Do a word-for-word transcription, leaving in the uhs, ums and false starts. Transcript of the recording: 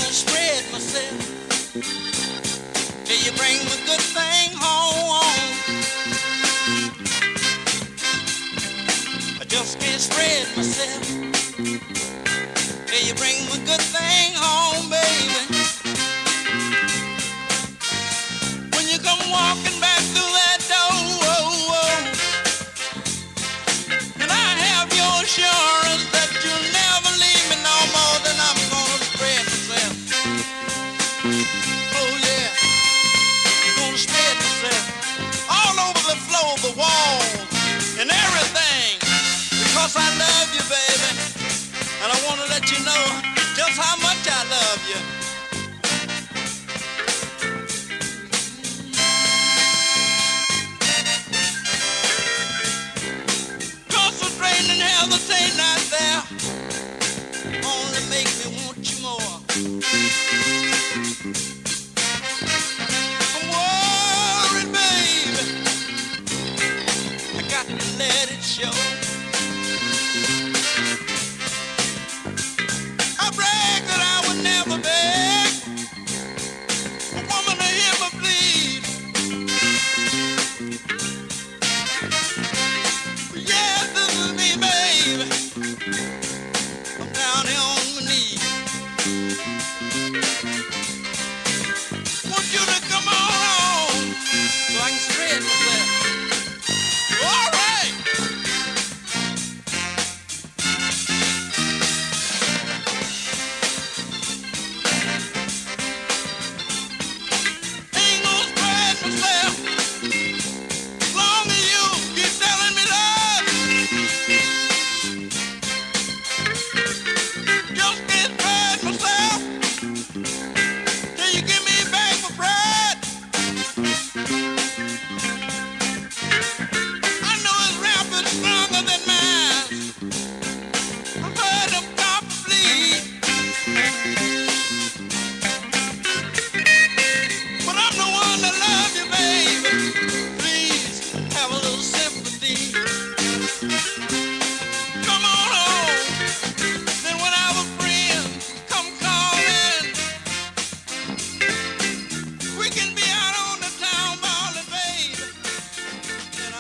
gonna spread myself till you bring me good thing home. I just can't spread myself till you bring me good thing home, baby. When you come walking back through that door, and I have your assurance that you'll never leave me no more, then I'm gonna spread myself. Oh yeah, I'm gonna spread myself all over the floor, the walls, and everything, because I love you, baby, and I want to let you know just how much I love you. Concentrating and hesitating out there only make me want you more. I'm worried, baby, I got to let it show. I brag that I would never beg a woman to hear me plead. But yes, this is me, baby. I'm down here on my knees. Want you to come on home so I can spread myself.